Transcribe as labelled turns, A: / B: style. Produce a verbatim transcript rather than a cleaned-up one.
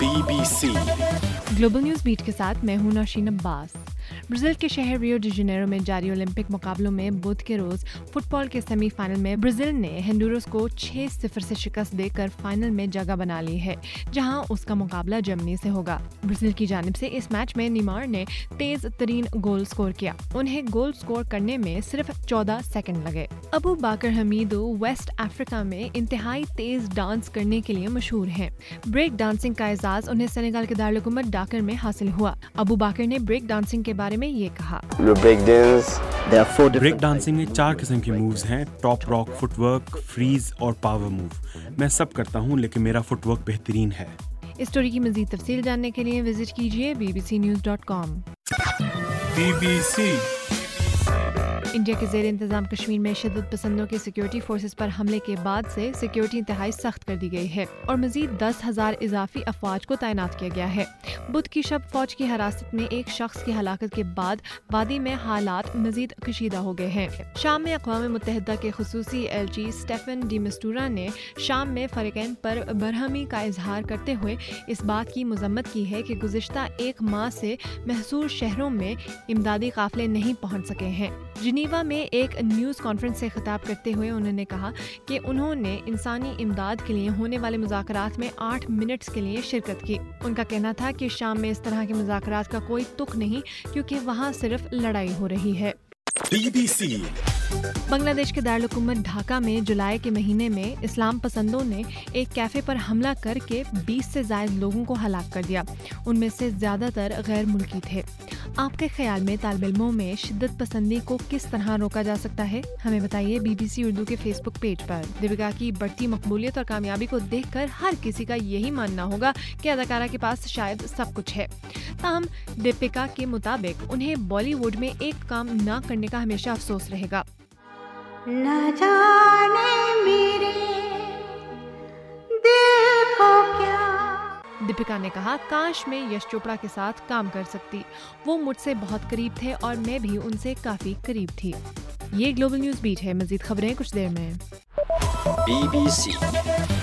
A: B B C
B: global news beat के साथ मैं हूं नौशीन अब्बास। ब्राजील के शहर रियो डी जेनेरो में जारी ओलंपिक मुकाबलों में बुध के रोज फुटबॉल के सेमीफाइनल में ब्राजील ने होंडुरास को छह सिफर से शिकस्त देकर फाइनल में जगह बना ली है, जहां उसका मुकाबला जर्मनी से होगा। ब्राजील की जानिब से इस मैच में नेमार ने तेज तरीन गोल स्कोर किया। उन्हें गोल स्कोर करने में सिर्फ चौदह सेकंड लगे। Abu Bakar Hamidou West Africa में इंतहाई तेज डांस करने के लिए मशहूर हैं। ब्रेक डांसिंग का एजाज उन्हें सेनेगल के दारुल हुकूमत डाकर में हासिल हुआ। अबू बाकर ने ब्रेक डांसिंग के बारे में ये कहा,
C: ब्रेक डांसिंग में चार किस्म के मूव्स हैं, टॉप रॉक, फुटवर्क, फ्रीज और पावर मूव। मैं सब करता हूँ, लेकिन मेरा फुटवर्क बेहतरीन है।
B: इस स्टोरी की मजीद तफसील जानने के लिए विजिट कीजिए B B C news dot com.
A: B B C
B: India के ज़ेर इंतजाम कश्मीर में शिद्दत पसंदों के सिक्योरिटी फोर्सेस पर हमले के बाद से सिक्योरिटी इंतहाई सख्त कर दी गई है और मजीद दस हजार इजाफी अफवाज को तैनात किया गया है। बुध की शब फौज की हिरासत में एक शख्स की हलाकत के बाद वादी में हालात मजीद कशीदा हो गए हैं। शाम में अक़वाम मुत्तहिदा के खुसूसी एलची स्टेफन डी मिस्टूरा ने शाम में फरीकैन पर बरहमी का इजहार करते हुए इस बात की मजम्मत की है कि गुज़िश्ता एक माह से महसूर शहरों में इमदादी काफिले नहीं पहुँच सके हैं। जिनीवा में एक न्यूज़ कॉन्फ्रेंस से खिताब करते हुए उन्होंने कहा कि उन्होंने इंसानी इमदाद के लिए होने वाले मुज़ाकरात में आठ मिनट्स के लिए शिरकत की। उनका कहना था कि शाम में इस तरह के मुज़ाकरात का कोई तुक नहीं, क्योंकि वहाँ सिर्फ लड़ाई हो रही है।
A: बी बी सी
B: बांग्लादेश के दारुल हुकूमत ढाका में जुलाई के महीने में इस्लाम पसंदों ने एक कैफे पर हमला करके बीस से ज्यादा लोगों को हलाक कर दिया। उनमें से ज्यादातर गैर मुल्की थे। आपके ख्याल में तालिब इल्मों में शिद्दत पसंदी को किस तरह रोका जा सकता है? हमें बताइए बी बी सी उर्दू के फेसबुक पेज पर। दीपिका की बढ़ती मकबूलियत और कामयाबी को देखकर हर किसी का यही मानना होगा कि अदाकारा के पास शायद सब कुछ है। ताहम दीपिका के मुताबिक उन्हें बॉलीवुड में एक काम न करने का हमेशा अफसोस रहेगा।
D: न जाने मेरे दिल को क्या।
B: दीपिका ने कहा, काश मैं यश चोपड़ा के साथ काम कर सकती। वो मुझसे बहुत करीब थे और मैं भी उनसे काफी करीब थी। ये ग्लोबल न्यूज बीट है। मजीद खबरें कुछ देर में।
A: बी बी सी